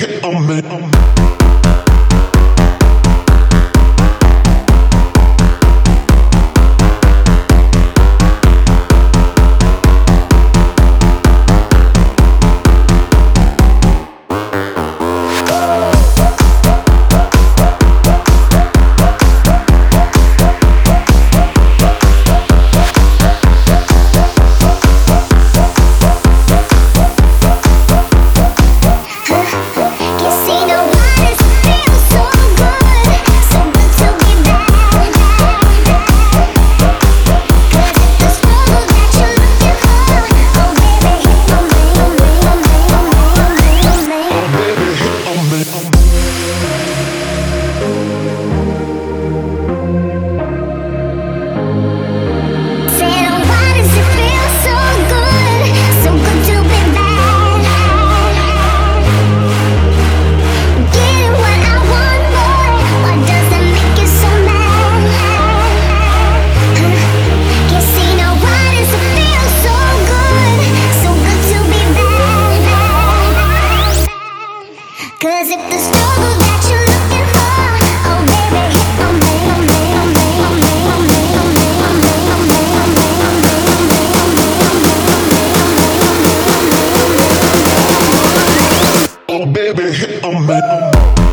hit on me. Cause if the struggle that you're looking for, oh baby, hit on me, on me, on me, on me, on me, on me, on me, on me, on me, on me, on me, on me, on me, on me, on me, on me, on me. Oh baby, hit on me.